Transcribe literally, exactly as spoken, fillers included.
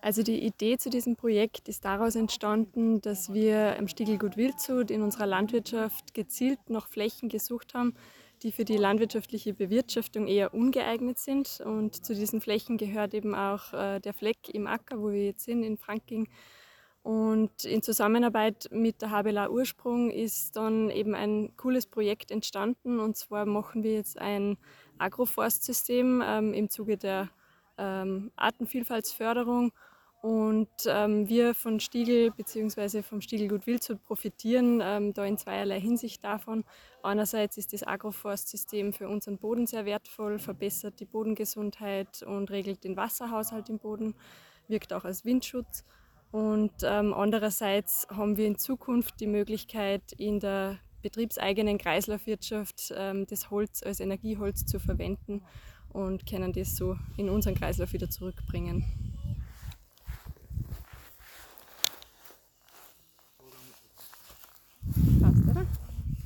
Also die Idee zu diesem Projekt ist daraus entstanden, dass wir am Stiegelgut Wildshut in unserer Landwirtschaft gezielt nach Flächen gesucht haben, die für die landwirtschaftliche Bewirtschaftung eher ungeeignet sind. Und zu diesen Flächen gehört eben auch äh, der Fleck im Acker, wo wir jetzt sind, in Franking. Und in Zusammenarbeit mit der H B L A Ursprung ist dann eben ein cooles Projekt entstanden. Und zwar machen wir jetzt ein Agroforstsystem ähm, im Zuge der ähm, Artenvielfaltsförderung. Und ähm, wir von Stiegel bzw. vom Stiegelgut Wildshut profitieren ähm, da in zweierlei Hinsicht davon. Einerseits ist das Agroforstsystem für unseren Boden sehr wertvoll, verbessert die Bodengesundheit und regelt den Wasserhaushalt im Boden, wirkt auch als Windschutz. Und ähm, andererseits haben wir in Zukunft die Möglichkeit, in der betriebseigenen Kreislaufwirtschaft ähm, das Holz als Energieholz zu verwenden und können das so in unseren Kreislauf wieder zurückbringen.